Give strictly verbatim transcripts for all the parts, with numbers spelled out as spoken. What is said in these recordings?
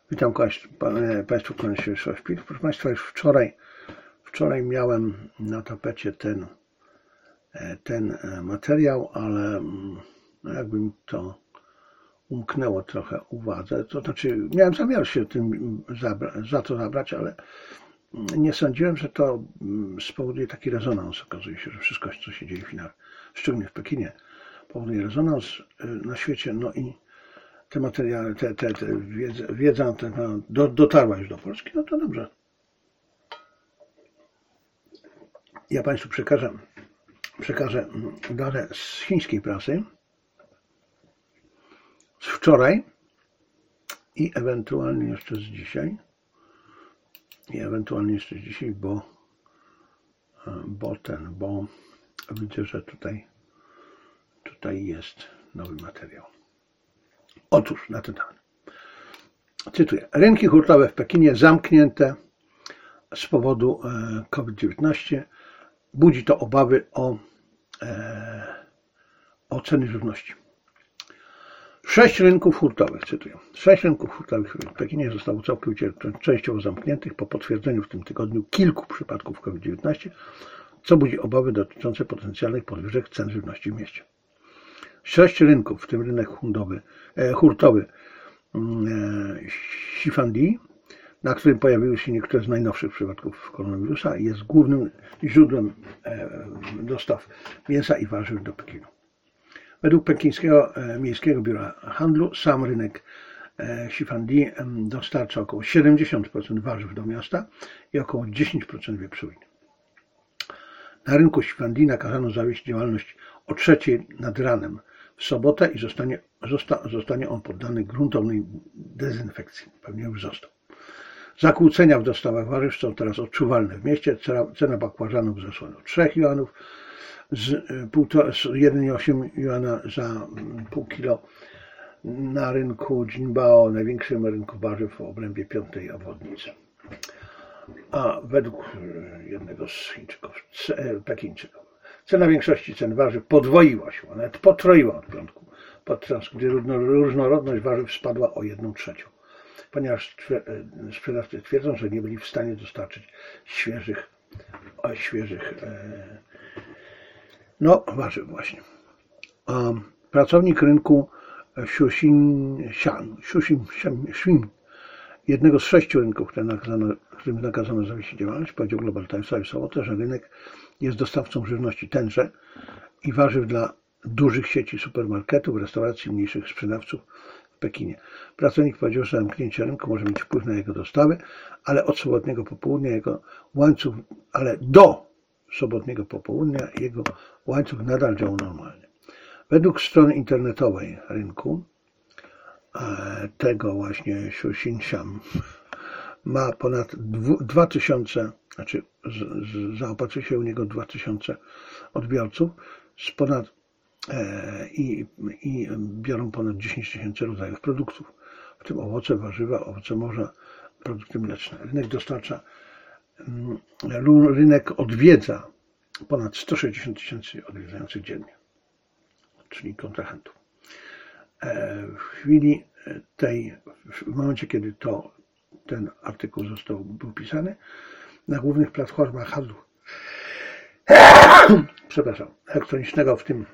Witam Państwa, kłaniam się Szewpik. Proszę Państwa, już wczoraj, wczoraj miałem na tapecie ten, ten materiał, ale jakby mi to umknęło trochę uwadze. To znaczy, miałem zamiar się tym zabra, za to zabrać, ale nie sądziłem, że to spowoduje taki rezonans. Okazuje się, że wszystko, co się dzieje w Chinach, szczególnie w Pekinie, powoduje rezonans na świecie. No i te materiały, te, te, te wiedza, wiedza te, do, dotarła już do Polski, no to dobrze. Ja Państwu przekażę, przekażę dane z chińskiej prasy z wczoraj i ewentualnie jeszcze z dzisiaj. I ewentualnie jeszcze z dzisiaj, bo, bo ten, bo widzę, że tutaj, tutaj jest nowy materiał. Otóż na ten temat. Cytuję. Rynki hurtowe w Pekinie zamknięte z powodu COVID dziewiętnaście. Budzi to obawy o, o ceny żywności. Sześć rynków hurtowych, cytuję. Sześć rynków hurtowych w Pekinie zostało całkowicie częściowo zamkniętych po potwierdzeniu w tym tygodniu kilku przypadków COVID dziewiętnaście, co budzi obawy dotyczące potencjalnych podwyżek cen żywności w mieście. Sześć rynków, w tym rynek hundowy, e, hurtowy e, Xifandi, na którym pojawiły się niektóre z najnowszych przypadków koronawirusa, jest głównym źródłem e, dostaw mięsa i warzyw do Pekinu. Według Pekińskiego e, Miejskiego Biura Handlu sam rynek e, Xifandi e, dostarcza około siedemdziesiąt procent warzyw do miasta i około dziesięć procent wieprzowiny. Na rynku Xifandi nakazano zawieść działalność o trzeciej nad ranem w sobotę i zostanie, zosta, zostanie on poddany gruntownej dezynfekcji. Pewnie już został. Zakłócenia w dostawach warzyw są teraz odczuwalne w mieście. Cena, cena bakłażanów wzrosła do trzech juanów, z, z jeden przecinek osiem juana za pół kilo na rynku Jinbao, największym rynku warzyw w obrębie piątej obwodnicy. A według jednego z Chińczyków, Pekińczyków, cena większości cen warzyw podwoiła się, nawet potroiła od piątku, podczas gdy różnorodność warzyw spadła o jedną trzecią, ponieważ sprzedawcy twierdzą, że nie byli w stanie dostarczyć świeżych, świeżych no warzyw właśnie. Pracownik rynku Shuxinxian, Shuxinxian, jednego z sześciu rynków, które nakazano, którym nakazano zawiesić działalność, powiedział Global Timesowi w sobotę, że rynek jest dostawcą żywności tenże i warzyw dla dużych sieci supermarketów, restauracji, mniejszych sprzedawców w Pekinie. Pracownik powiedział, że zamknięcie rynku może mieć wpływ na jego dostawy, ale od sobotniego popołudnia jego łańcuch, ale do sobotniego popołudnia jego łańcuch nadal działał normalnie. Według strony internetowej rynku tego właśnie Shuxinxian ma ponad dwa tysiące, znaczy zaopatrzy się u niego dwa tysiące odbiorców z ponad e, i, i biorą ponad dziesięć tysięcy rodzajów produktów, w tym owoce, warzywa, owoce morza, produkty mleczne. Rynek dostarcza, rynek odwiedza ponad sto sześćdziesiąt tysięcy odwiedzających dziennie, czyli kontrahentów. E, w chwili tej, w momencie kiedy to ten artykuł został był pisany, na głównych platformach handlu przepraszam, elektronicznego, w tym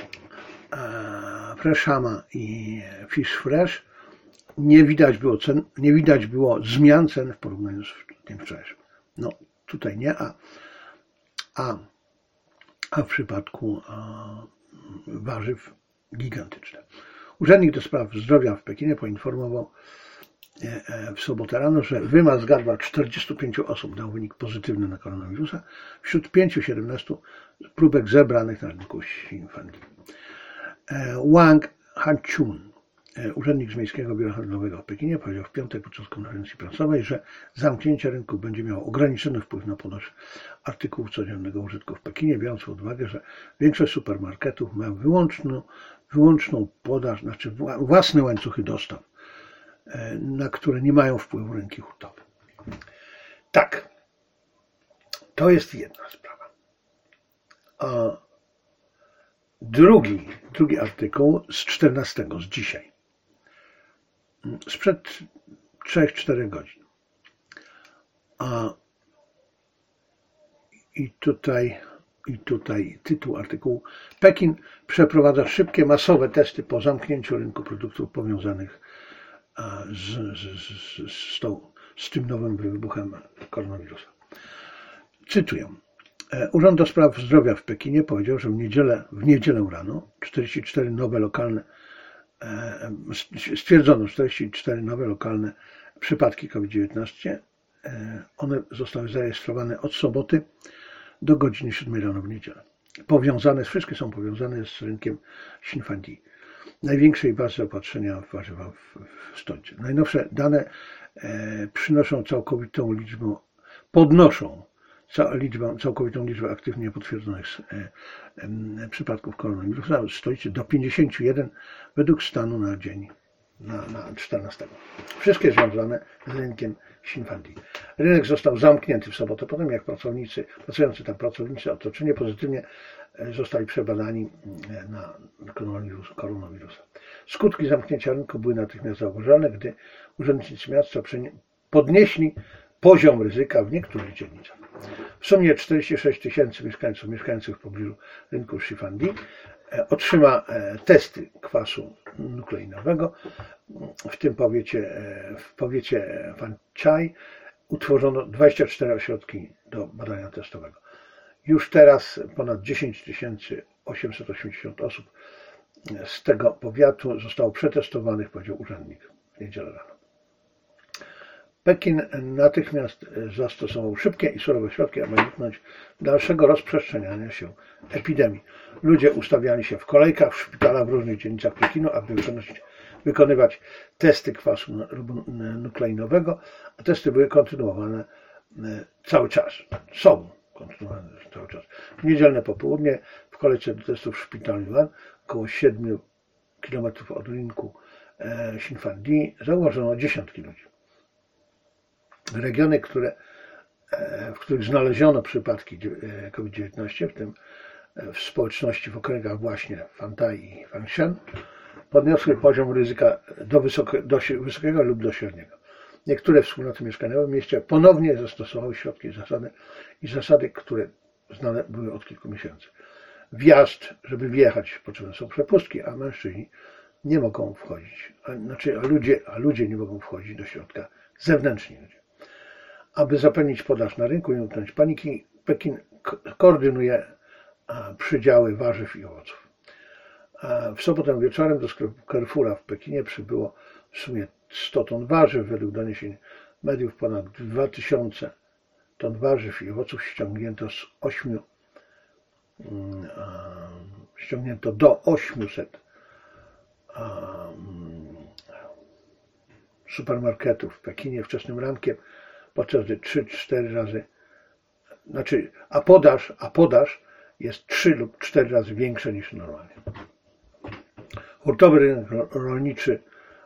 Freshama i Fish Fresh, nie widać było cen, nie widać było zmian cen w porównaniu z tym wczorajszym. No tutaj nie, a, a, a w przypadku a, warzyw gigantyczne. Urzędnik do spraw zdrowia w Pekinie poinformował w sobotę rano, że wymaz gardła czterdziestu pięciu osób dał wynik pozytywny na koronawirusa wśród pięciuset siedemnastu próbek zebranych na rynku Xifandi. Wang Hanchun, urzędnik z Miejskiego Biura Handlowego w Pekinie, powiedział w piątek podczas konferencji prasowej, że zamknięcie rynku będzie miało ograniczony wpływ na podaż artykułów codziennego użytku w Pekinie, biorąc pod uwagę, że większość supermarketów ma wyłączną, wyłączną podaż, znaczy własne łańcuchy dostaw, na które nie mają wpływu rynki hurtowe. Tak, to jest jedna sprawa. A drugi, drugi artykuł z czternastego, z dzisiaj. Sprzed trzy do czterech godzin. A i tutaj, i tutaj tytuł artykułu. Pekin przeprowadza szybkie, masowe testy po zamknięciu rynku produktów powiązanych z, z, z, z, tą, z tym nowym wybuchem koronawirusa. Cytuję. Urząd do Spraw Zdrowia w Pekinie powiedział, że w niedzielę, w niedzielę rano czterdzieści cztery nowe lokalne, stwierdzono czterdzieści cztery nowe lokalne przypadki COVID dziewiętnaście. One zostały zarejestrowane od soboty do godziny siódmej rano w niedzielę. Powiązane, wszystkie są powiązane z rynkiem Xinfandi, największej bazy zaopatrzenia w warzywa w, w stolicy. Najnowsze dane e, przynoszą całkowitą liczbę, podnoszą ca, liczbę, całkowitą liczbę aktywnie potwierdzonych e, e, przypadków koronawirusa w stolicy do pięćdziesięciu jeden według stanu na dzień na, na czternastego. Wszystkie związane z rynkiem Xinfandi. Rynek został zamknięty w sobotę, potem jak pracownicy, pracujący tam pracownicy otoczenie pozytywnie zostali przebadani na koronawirusa. Skutki zamknięcia rynku były natychmiast zauważalne, gdy urzędnicy miasta podnieśli poziom ryzyka w niektórych dzielnicach. W sumie czterdzieści sześć tysięcy mieszkańców mieszkających w pobliżu rynku Xinfandi otrzyma testy kwasu nukleinowego. W tym powiecie, w powiecie Fanchai utworzono dwadzieścia cztery ośrodki do badania testowego. Już teraz ponad dziesięć tysięcy osiemset osiemdziesiąt osób z tego powiatu zostało przetestowanych, powiedział urzędnik w niedzielę rano. Pekin natychmiast zastosował szybkie i surowe środki, aby uniknąć dalszego rozprzestrzeniania się epidemii. Ludzie ustawiali się w kolejkach w szpitalach w różnych dzielnicach Pekinu, aby przenosić, wykonywać testy kwasu nukleinowego, a testy były kontynuowane cały czas. Są kontynuowane cały czas. W niedzielne popołudnie w kolejce do testów w szpitalu Yuan, około siedmiu kilometrów od rynku Xinfandi, zauważono dziesiątki ludzi. Regiony, które, w których znaleziono przypadki COVID dziewiętnaście, w tym w społeczności w okręgach właśnie Fantai i Fangshan, podniosły poziom ryzyka do, wysokie, do wysokiego lub do średniego. Niektóre wspólnoty mieszkaniowe w mieście ponownie zastosowały środki i zasady, i zasady, które znane były od kilku miesięcy. Wjazd, żeby wjechać, potrzebne są przepustki, a mężczyźni nie mogą wchodzić, a, znaczy, a, ludzie, a ludzie nie mogą wchodzić do środka, zewnętrzni ludzie. Aby zapewnić podaż na rynku i uniknąć paniki, Pekin koordynuje przydziały warzyw i owoców. W sobotę wieczorem do sklepu Carrefoura w Pekinie przybyło w sumie sto ton warzyw. Według doniesień mediów ponad dwa tysiące ton warzyw i owoców ściągnięto z ośmiu, ściągnięto do ośmiuset supermarketów w Pekinie wczesnym rankiem, podczas gdy trzy cztery razy, znaczy, a podaż, a podaż jest trzy lub cztery razy większa niż normalnie. Hurtowy rynek rolniczy,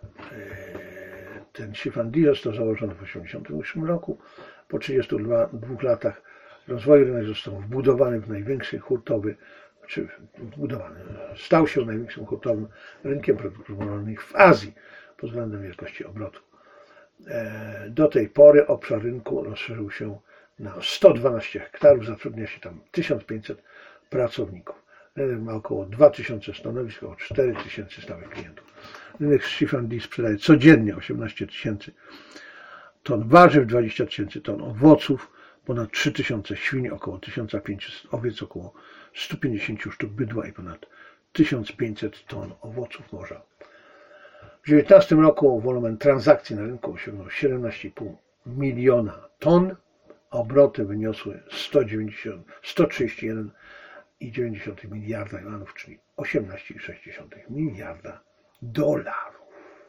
ten Xinfandi, został założony w tysiąc dziewięćset osiemdziesiątym ósmym roku. Po trzydziestu dwóch latach rozwoju rynek został wbudowany w największy hurtowy, czy wbudowany, stał się największym hurtowym rynkiem produktów rolnych w Azji pod względem wielkości obrotu. Do tej pory obszar rynku rozszerzył się na sto dwanaście hektarów, zatrudnia się tam tysiąc pięćset pracowników. Rynek ma około dwa tysiące stanowisk, około cztery tysiące stałych klientów. Rynek Xinfandi sprzedaje codziennie osiemnaście tysięcy ton warzyw, dwadzieścia tysięcy ton owoców, ponad trzy tysiące świń, około tysiąc pięćset owiec, około sto pięćdziesiąt sztuk bydła i ponad tysiąc pięćset ton owoców morza. W dwa tysiące dziewiętnastym roku wolumen transakcji na rynku osiągnął siedemnaście i pół miliona ton, a obroty wyniosły sto trzydzieści jeden i dziewięć miliarda juanów, czyli osiemnaście i sześć miliarda dolarów.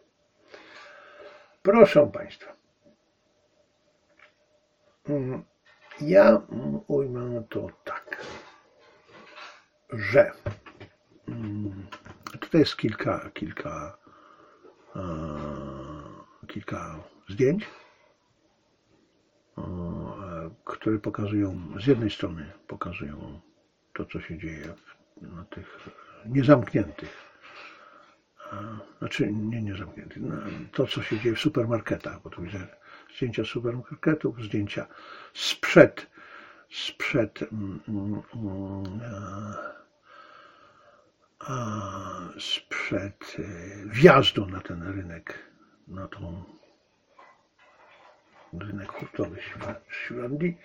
Proszę Państwa, ja ujmę to tak, że tutaj jest kilka, kilka, kilka zdjęć, które pokazują, z jednej strony pokazują to, co się dzieje na tych niezamkniętych znaczy nie, nie zamknięty, to co się dzieje w supermarketach, bo tu widzę zdjęcia supermarketów, zdjęcia sprzed, sprzed mm, mm, a, sprzed wjazdu na ten rynek, na tą rynek hurtowy Świądii.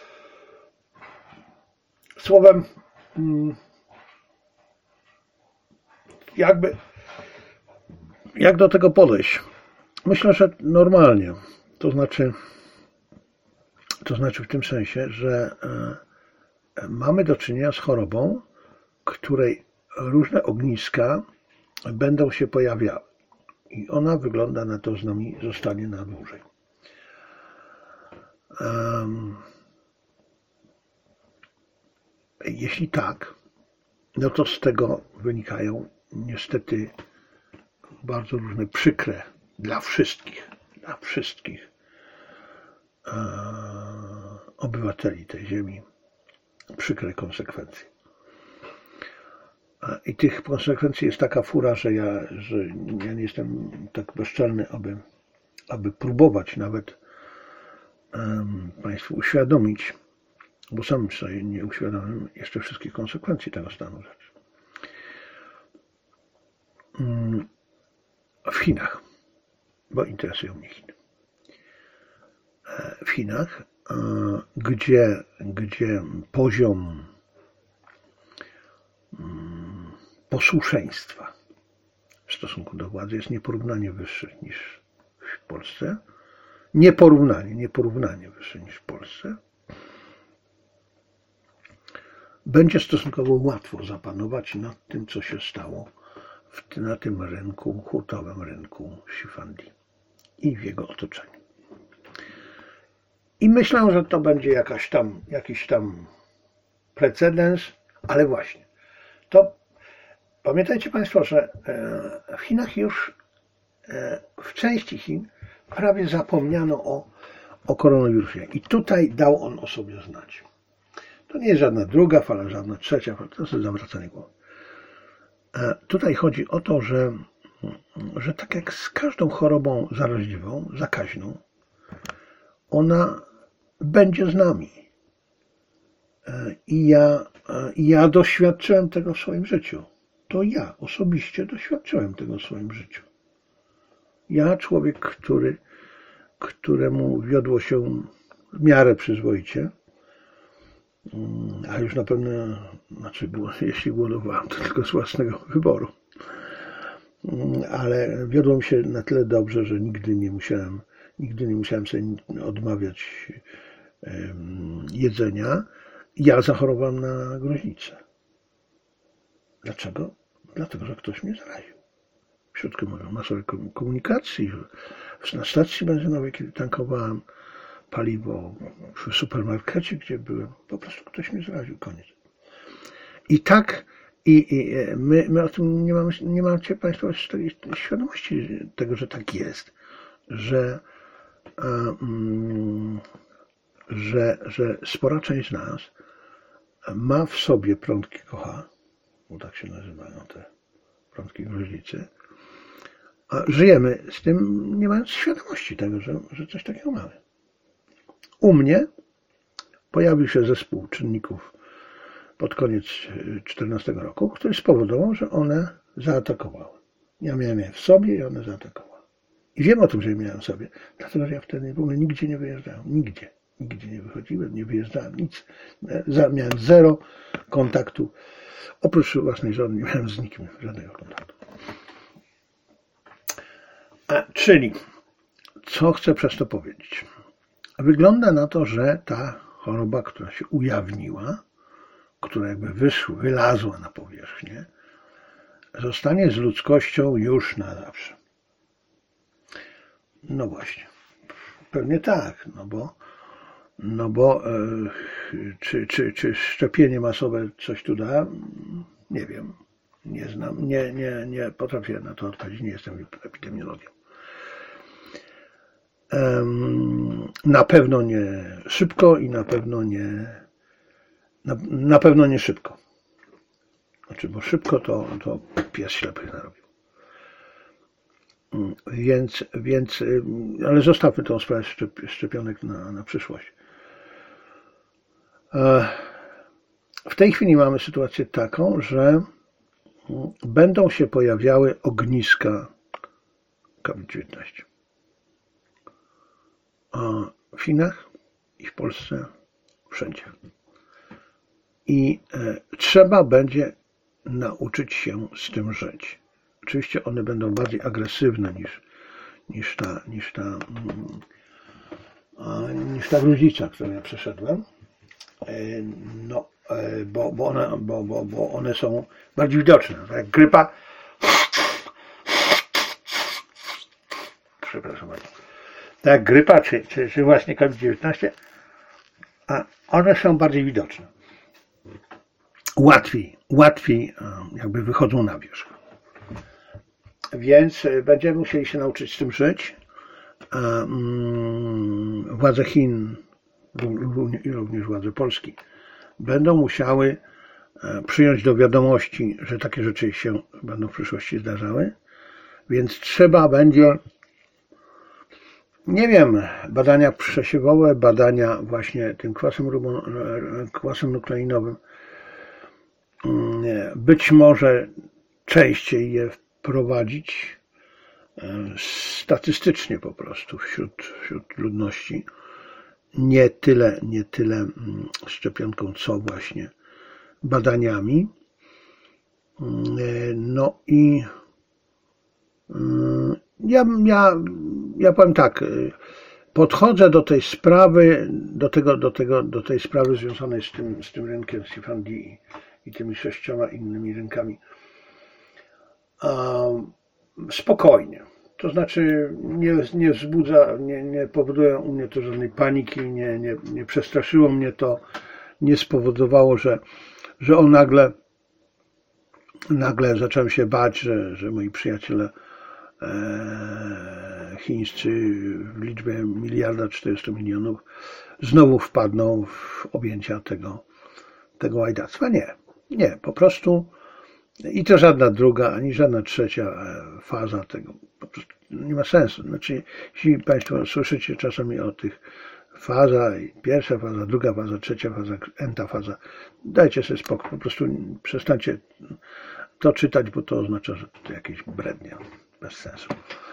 Słowem, jakby, jak do tego podejść? Myślę, że normalnie, to znaczy, to znaczy w tym sensie, że mamy do czynienia z chorobą, której różne ogniska będą się pojawiały i ona wygląda na to, że z nami zostanie na dłużej. Um, jeśli tak, no to z tego wynikają niestety bardzo różne przykre dla wszystkich, dla wszystkich e, obywateli tej ziemi przykre konsekwencje. I tych konsekwencji jest taka fura, że ja, że ja nie jestem tak bezczelny, aby, aby próbować nawet um, Państwu uświadomić, bo sam sobie nie uświadomiłem jeszcze wszystkich konsekwencji tego stanu rzeczy. Um, w Chinach, bo interesują mnie Chiny. W Chinach, gdzie, gdzie poziom posłuszeństwa w stosunku do władzy jest nieporównanie wyższy niż w Polsce. Nieporównanie, nieporównanie wyższy niż w Polsce. Będzie stosunkowo łatwo zapanować nad tym, co się stało w, na tym rynku, hurtowym rynku Shifandi i w jego otoczeniu. I myślę, że to będzie jakaś tam, jakiś tam precedens, ale właśnie, to pamiętajcie Państwo, że w Chinach już, w części Chin prawie zapomniano o, o koronawirusie i tutaj dał on o sobie znać. To nie jest żadna druga fala, żadna trzecia fala, to jest zawracanie głowy. Tutaj chodzi o to, że, że tak jak z każdą chorobą zaraźliwą, zakaźną, ona będzie z nami. I ja, i ja doświadczyłem tego w swoim życiu. To ja osobiście doświadczyłem tego w swoim życiu. Ja, człowiek, który, któremu wiodło się w miarę przyzwoicie, a już na pewno, znaczy, jeśli głodowałem, to tylko z własnego wyboru. Ale wiodło mi się na tyle dobrze, że nigdy nie musiałem, nigdy nie musiałem sobie odmawiać jedzenia. Ja zachorowałem na gruźlicę. Dlaczego? Dlatego, że ktoś mnie zaraził. W środku masowej komunikacji, na stacji benzynowej, kiedy tankowałem paliwo, w supermarkecie, gdzie byłem, po prostu ktoś mnie zaraził, koniec. I tak, i, i my, my o tym nie mamy, nie macie Państwo świadomości tego, że tak jest, że, um, że, że spora część z nas ma w sobie prądki kocha, bo tak się nazywają te prądki gruźlicy, a żyjemy z tym, nie mając świadomości tego, że, że coś takiego mamy. U mnie pojawił się zespół czynników pod koniec dwa tysiące czternastego roku, który spowodował, że one zaatakowały. Ja miałem je w sobie i one zaatakowały. I wiem o tym, że je miałem w sobie, dlatego że ja wtedy w ogóle nigdzie nie wyjeżdżałem. Nigdzie. Nigdzie nie wychodziłem, nie wyjeżdżałem, nic. Miałem zero kontaktu. Oprócz własnej żony nie miałem z nikim żadnego kontaktu. A, czyli, co chcę przez to powiedzieć? Wygląda na to, że ta choroba, która się ujawniła, która jakby wyszła, wylazła na powierzchnię, zostanie z ludzkością już na zawsze. No właśnie. Pewnie tak, no bo, no bo e, czy, czy, czy szczepienie masowe coś tu da? Nie wiem. Nie znam, nie, nie, nie potrafię na to odpowiedzieć, nie jestem epidemiologiem. Na pewno nie szybko i na pewno nie na, na pewno nie szybko. Znaczy, bo szybko to, to pies ślepych narobił. Więc, więc, ale zostawmy tą sprawę szczepionek na, na przyszłość. W tej chwili mamy sytuację taką, że będą się pojawiały ogniska COVID dziewiętnaście. W Chinach i w Polsce, wszędzie. I trzeba będzie nauczyć się z tym żyć. Oczywiście one będą bardziej agresywne niż, niż ta, niż ta, niż ta gruźlica, którą ja przeszedłem. No, bo, bo, one, bo, bo, bo one są bardziej widoczne. Tak jak grypa. Przepraszam bardzo. Tak jak grypa, czy, czy, czy właśnie COVID dziewiętnaście, a one są bardziej widoczne. Łatwiej, łatwiej jakby wychodzą na wierzch. Więc będziemy musieli się nauczyć z tym żyć. Władze Chin i również władze Polski będą musiały przyjąć do wiadomości, że takie rzeczy się będą w przyszłości zdarzały. Więc trzeba będzie, nie wiem, badania przesiewowe, badania właśnie tym kwasem, kwasem nukleinowym, być może częściej je wprowadzić statystycznie po prostu wśród, wśród ludności. Nie tyle, nie tyle szczepionką, co właśnie badaniami. No i ja, ja, ja powiem tak, podchodzę do tej sprawy, do tego, do tego, do tej sprawy związanej z tym, z tym rynkiem Sifandii i, i tymi sześcioma innymi rynkami spokojnie. To znaczy nie, nie wzbudza, nie, nie powoduje u mnie to żadnej paniki, nie, nie, nie przestraszyło mnie to, nie spowodowało, że, że on nagle, nagle zacząłem się bać, że, że moi przyjaciele e, chińscy w liczbie miliarda czterysta milionów znowu wpadną w objęcia tego, tego łajdactwa. Nie, nie, po prostu i to żadna druga, ani żadna trzecia faza tego po prostu nie ma sensu. Znaczy, jeśli Państwo słyszycie czasami o tych fazach, pierwsza faza, druga faza, trzecia faza, enta faza, dajcie sobie spokój, po prostu przestańcie to czytać, bo to oznacza, że to jakieś brednie, bez sensu.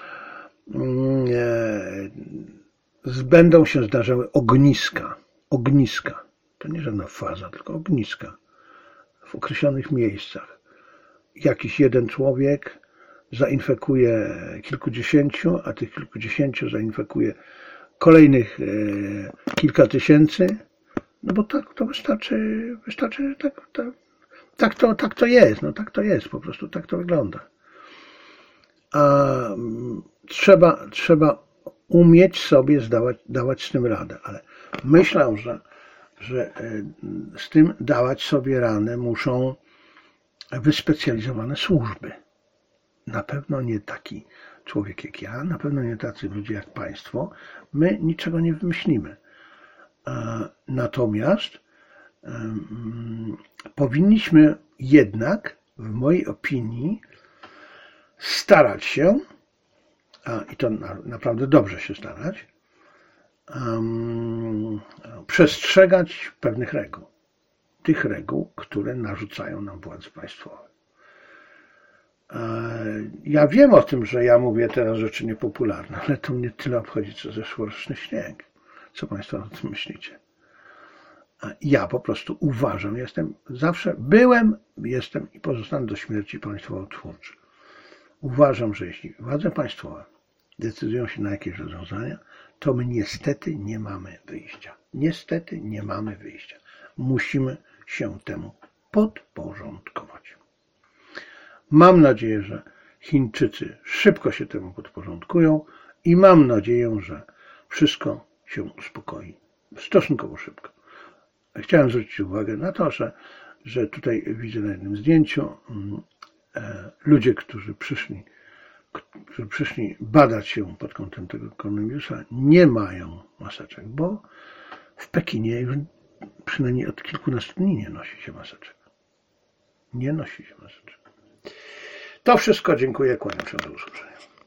Będą się zdarzały ogniska, ogniska, to nie żadna faza, tylko ogniska w określonych miejscach. Jakiś jeden człowiek zainfekuje kilkudziesięciu, a tych kilkudziesięciu zainfekuje kolejnych e, kilka tysięcy, no bo tak to wystarczy, wystarczy tak, tak, tak, to, tak to jest, no tak to jest, po prostu tak to wygląda. A trzeba, trzeba umieć sobie zdawać, dawać z tym radę, ale myślę, że, że z tym dawać sobie radę muszą wyspecjalizowane służby. Na pewno nie taki człowiek jak ja, na pewno nie tacy ludzie jak Państwo. My niczego nie wymyślimy. Natomiast um, powinniśmy jednak, w mojej opinii, starać się, a, i to na, naprawdę dobrze się starać, um, przestrzegać pewnych reguł. Tych reguł, które narzucają nam władze państwowe. Ja wiem o tym, że ja mówię teraz rzeczy niepopularne, ale to mnie tyle obchodzi, co zeszłoroczny śnieg. Co Państwo o tym myślicie? Ja po prostu uważam, jestem zawsze, byłem, jestem i pozostanę do śmierci państwowotwórczy. Uważam, że jeśli władze państwowe decydują się na jakieś rozwiązania, to my niestety nie mamy wyjścia. Niestety nie mamy wyjścia. Musimy się temu podporządkować. Mam nadzieję, że Chińczycy szybko się temu podporządkują i mam nadzieję, że wszystko się uspokoi stosunkowo szybko. Chciałem zwrócić uwagę na to, że, że tutaj widzę na jednym zdjęciu e, ludzie, którzy przyszli, którzy przyszli badać się pod kątem tego koronawirusa, nie mają maseczek, bo w Pekinie już przynajmniej od kilkunastu dni nie nosi się maseczek. Nie nosi się maseczek. To wszystko, dziękuję, kłaniam się, do usłyszenia.